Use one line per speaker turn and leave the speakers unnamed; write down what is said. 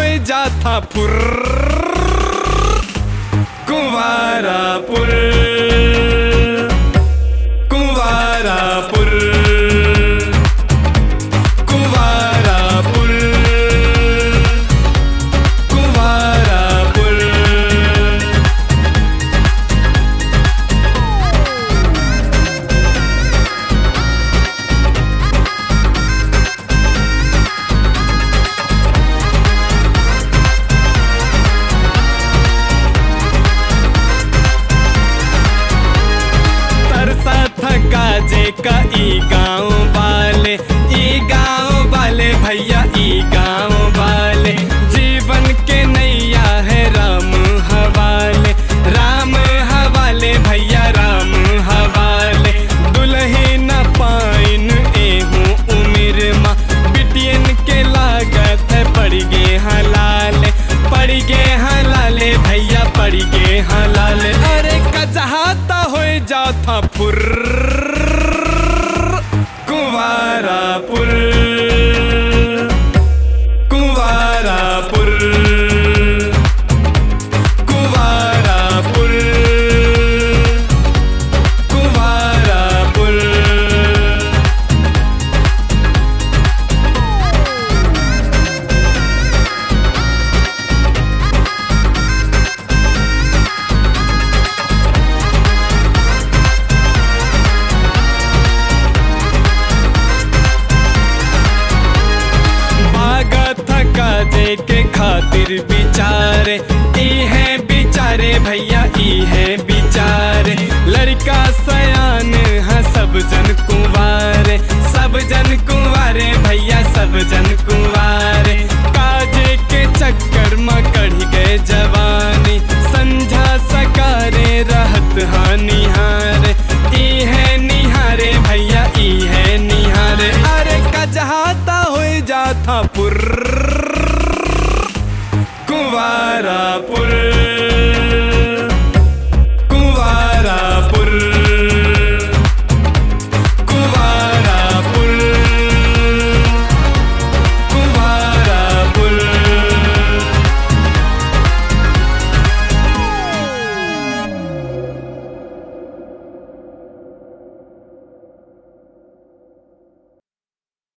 जाता फुर कुंवारापुर कुंवारापुर कुंवारापुर कुंवारापुर काजे का ई गाँव वाले भैया ई गाँव वाले जीवन के नैया है राम हवाले भैया राम हवाले दुल्ही न पाइन एहूँ उम्र माँ बिटियन के लागत है पड़ गे हलाले भैया पड़ गे हलाले अरे कजहाता हो जाता फुर कुंवारापुर कुंवारापुर कुंवारापुर कुंवारापुर काजे के खातिर बिचारे ई है बिचारे भैया ई है बिचारे लड़का सयान है सब जन कुंवारे भैया सब जन कुंवारे काजे के चक्कर में कढ़ गए जवानी संझा सकारे रहत हानिहारे ई है निहारे भैया ई है निहारे अरे कजहाता हो जाता पुर कुंवारापुर